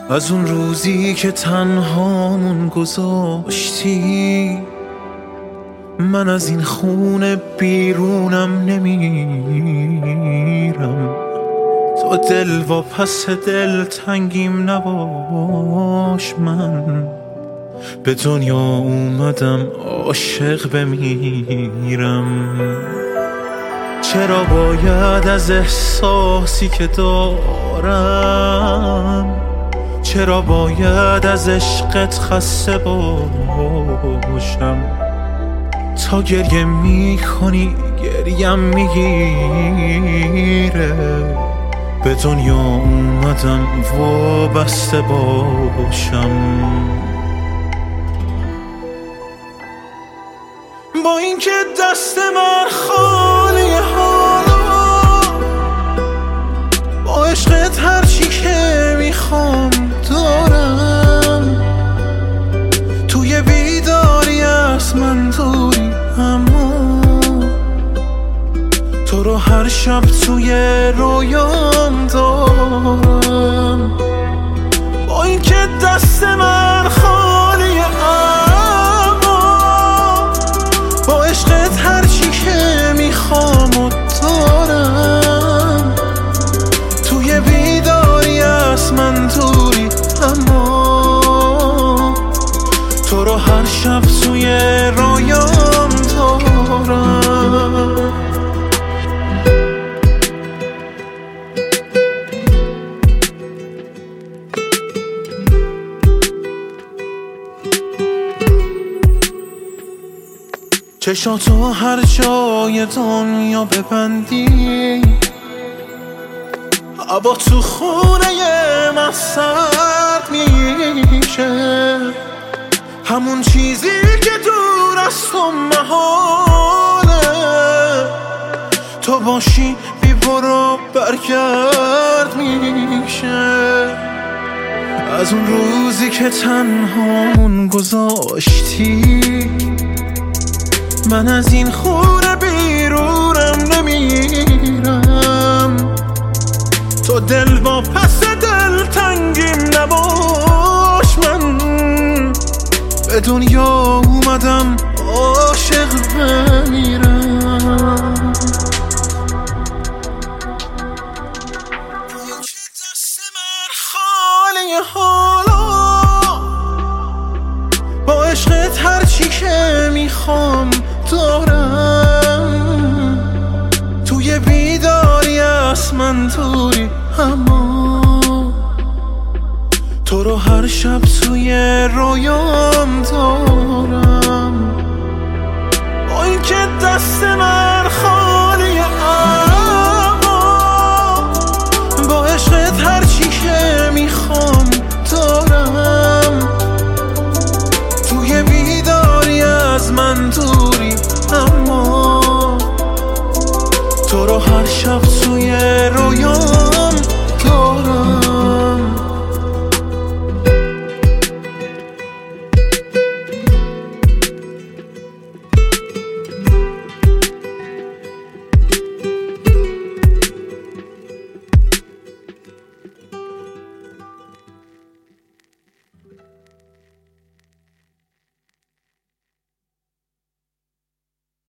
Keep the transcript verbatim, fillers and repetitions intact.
از اون روزی که تنهامون گذاشتی، من از این خونه بیرونم نمیرم. تو دل و پس دل تنگیم نباش، من به دنیا اومدم عاشق بمیرم. چرا باید از احساسی که دارم، چرا باید از عشقت خسته باشم؟ تا گریه میکنی گریم میگیره، به دنیا اومدم وابسته باشم. با اینکه دست من خالی حالا، با عشقت هرچی که میخوام دارم. توی بیداری از من دوری، اما تو رو هر شب توی رویام دارم. با اینکه دست من خالی، اما با عشقت هرچی که میخوام و دارم. توی بیداری از من دوری، اما تو رو هر شب توی رویام دارم. چشاتو هر جای دنیا ببندی، هوا تو خونه من سرد میشه. همون چیزی که دور از تو محاله، تو باشی بی برو برگرد میشه. از اون روزی که تنهامون گذاشتی، من از این خونه بیرونم نمیرم. تو دل با پس دل تنگیم نباش، من به دنیا اومدم عاشق بمیرم. دست من خالی حالا، با عشقت هرچی که میخوام دارم. توی بیداری از من دوری، اما تو رو هر شب توی رویام دارم. با اینکه دست من خالی، اما با عشقت هرچی که میخوام دارم. توی بیداری از من دوری، اما تو رو هر شب